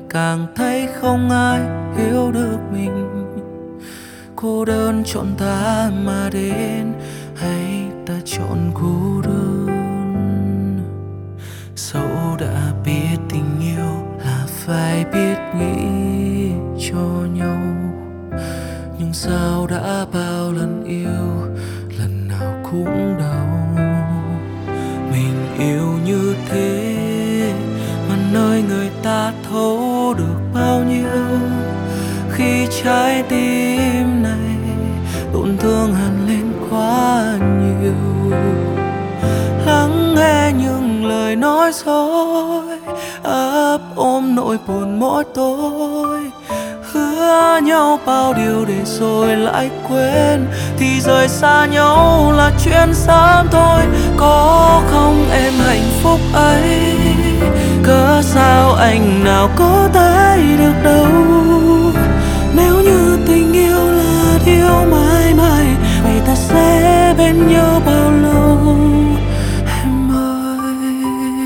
càng thấy không ai hiểu được mình. Cô đơn chọn ta mà đến, hay ta chọn cô đơn? Dẫu đã biết tình yêu là phải biết nghĩ cho nhau, nhưng sao đã bao lần yêu, lần nào cũng đau. Mình yêu như thế mà nơi người ta thấu được bao nhiêu, khi trái tim này tổn thương hằn lên quá nhiều. Lắng nghe những lời nói dối, ấp ôm nỗi buồn mỗi tối, hứa nhau bao điều để rồi lại quên, thì rời xa nhau là chuyện sớm thôi. Có không em hạnh phúc ấy, cớ sao anh nào có thấy được đâu. Nếu như tình yêu là điều mãi mãi, vậy ta sẽ bên nhau bao lâu em ơi?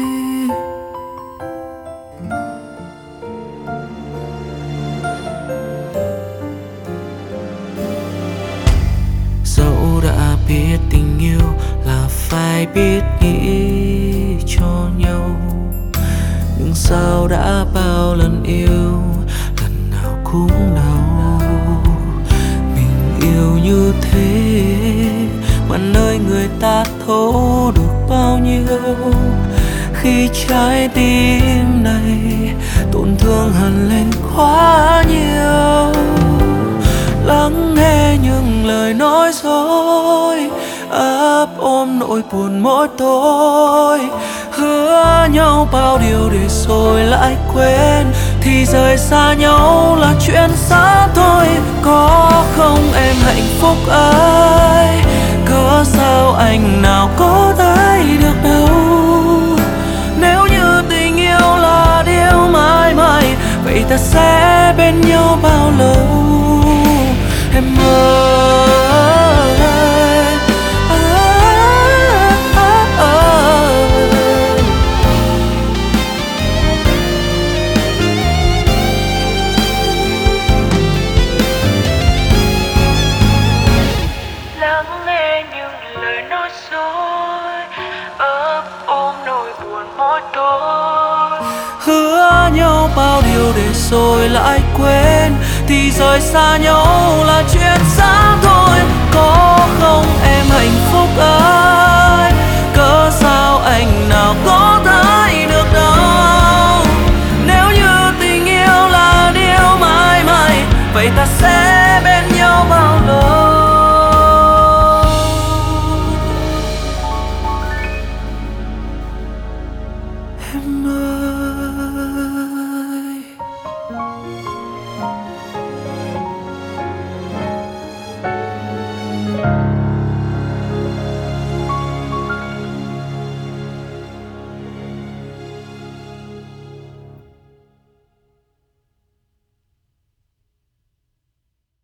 Dẫu đã biết tình yêu là phải biết nghĩ cho nhau, nhưng sao đã bao lần yêu, lần nào cũng đau. Mình yêu như thế mà nơi người ta thấu được bao nhiêu, khi trái tim này tổn thương hằn lên quá nhiều. Lắng nghe những lời nói dối, ấp ôm nỗi buồn mỗi tối, hứa nhau bao điều để rồi lại quên, thì rời xa nhau là chuyện sớm thôi. Có không em hạnh phúc ấy, cớ sao anh nào có thấy được đâu. Nếu như tình yêu là điều mãi mãi, vậy ta sẽ bên nhau bao lâu em ơi? Lắng nghe những lời nói dối, ấp ôm nỗi buồn mỗi tối, hứa nhau bao điều để rồi lại quên, thì rời xa nhau là chuyện sớm thôi. Có không em hạnh phúc ấy, cớ sao anh nào có thấy được đâu. Nếu như tình yêu là điều mãi mãi, vậy ta sẽ bên nhau bao lâu em ơi?